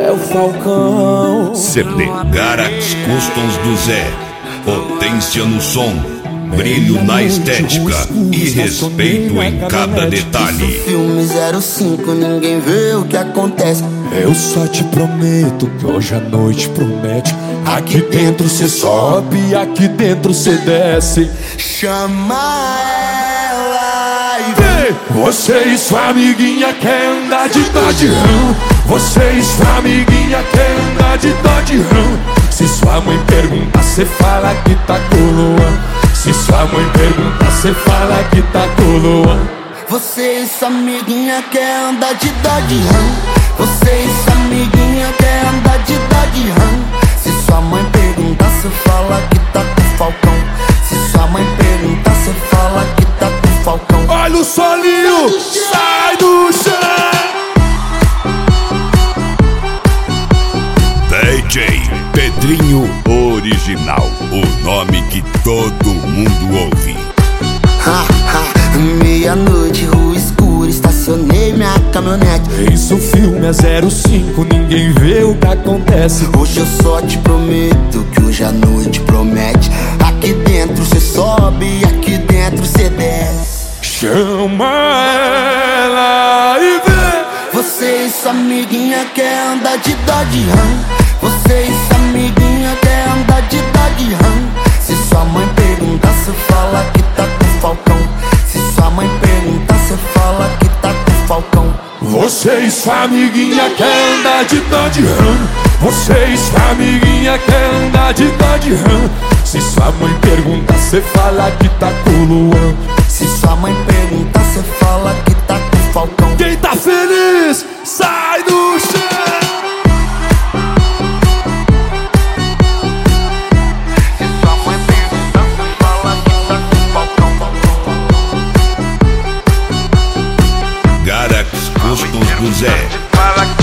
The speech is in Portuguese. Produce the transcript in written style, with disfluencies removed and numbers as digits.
É o Falcão. CD Garax Customs do Zé. Potência no som, brilho na estética e respeito em cada detalhe. Filme 05, ninguém vê o que acontece. Eu só te prometo que hoje a noite promete. Aqui dentro cê sobe, aqui dentro cê desce. Chama ela e vem. Você e sua amiguinha quer andar de Dodge Ram. Você e sua amiguinha quer andar de Dodge Ram. Se sua mãe pergunta, cê fala que tá com o Luan. Se sua mãe pergunta, cê fala que tá com o Luan. Você e sua amiguinha quer andar de Dodge Ram. Você e sua amiguinha quer andar de Dodge Ram. Se sua mãe perguntar, cê fala que tá com o Falcão. Se sua mãe perguntar, cê fala que tá com o Falcão. Olha o solinho, sai do chão. DJ Pedrinho Original, o nome que todo mundo ouve. Meia-noite, rua escura, estacionei minha caminhonete. Isso, o filme é 05, ninguém vê o que acontece. Hoje eu só te prometo que hoje a noite promete. Aqui dentro cê sobe, aqui dentro cê desce. Chama ela e vem. Você e sua amiguinha quer andar de Dodge Ram. Você e sua amiguinha quer andar de Dodge Ram. Se sua mãe perguntar, cê fala que tá com o Falcão. Se sua mãe perguntar, cê fala que tá com o Falcão. Você e sua amiguinha quer andar de Dodge Ram. Você e sua amiguinha quer andar de Dodge Ram. Se sua mãe perguntar, cê fala que tá com o Luan. Se sua mãe perguntar, cê fala que tá com o Falcão. Quem tá feliz, sai do chão. Se sua mãe perguntar, cê fala que tá com o Falcão. Garax Customs do Zé.